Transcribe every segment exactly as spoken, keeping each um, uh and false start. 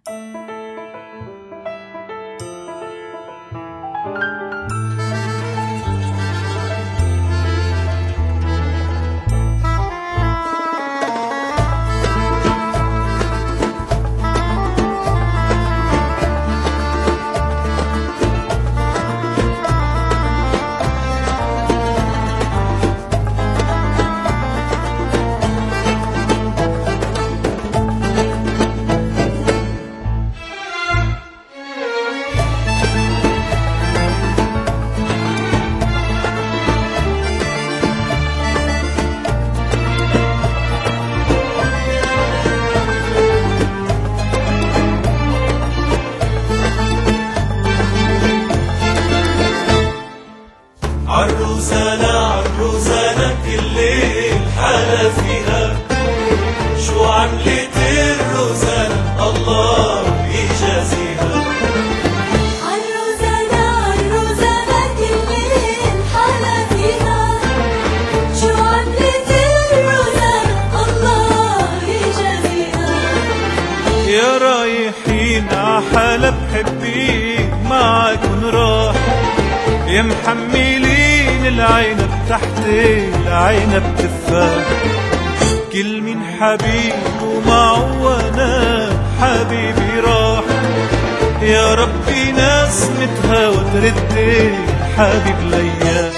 عالروزانة عالروزانة كل ليل حالة فيها، شو عملت الروزانة الله يجازيها. عالروزانة عالروزانة كل ليل حالة فيها، شو عملت الروزانة الله يجازيها. يا رايحين عحلب حبي معاكن راح، يا محملين العنب تحت العنب تفاح، كل من حبيب ومعه وانا حبيبي راح. يا ربي ناس متهاوى ترد الحبيب ليا.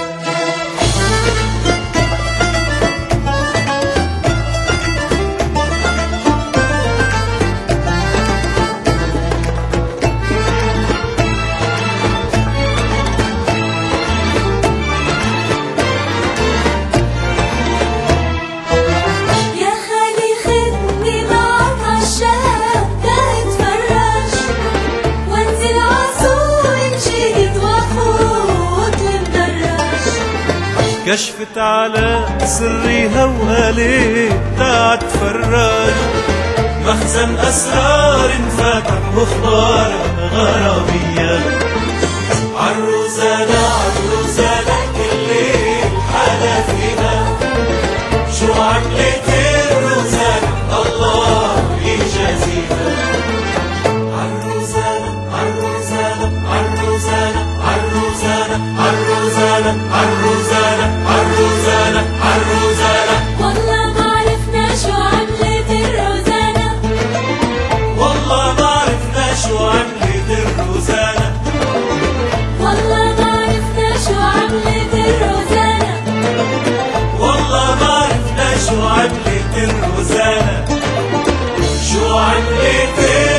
كشفت على سريها وقالت تعا تفرج، مخزن أسرار انفتح واخبارها غرامية. عالروزانة عالروزانة كل ليل حالة فيها، شو عملت الروزانة الله يجازيها. عالروزانة عالروزانة عالروزانة عالروزانة عالروزانة عالروزانة عالروزانة عالروزانة. والله ما عرفنا شو عملت الروزانة، والله ما عرفنا شو عملت الروزانة، والله ما عرفنا شو عملت الروزانة، والله ما عرفنا شو عملت الروزانة، شو عملت